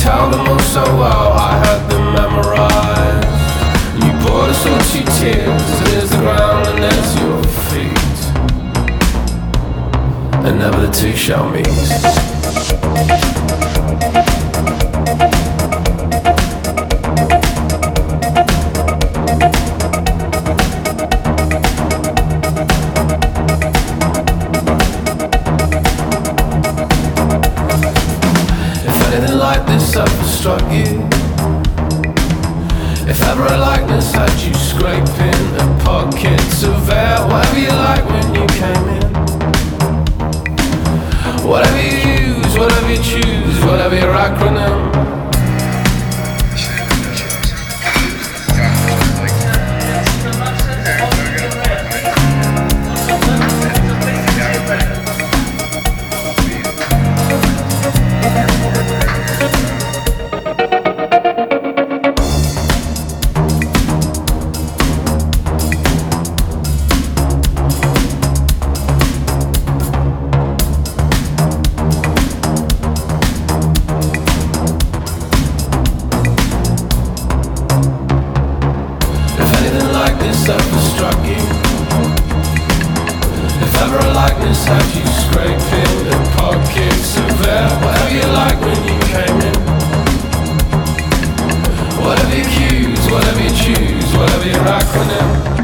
tell them all so well, I had them memorized. You brought us all to tears. There's the ground and there's your feet, and never the two shall meet. Anything like this ever struck you? If ever a likeness had you scraping the pockets of air, whatever you like when you came in, whatever you use, whatever you choose, whatever your acronym. Ever struck you? If ever a likeness had you scraping the pockets of air, whatever you like when you came in, whatever you choose, whatever your acronym.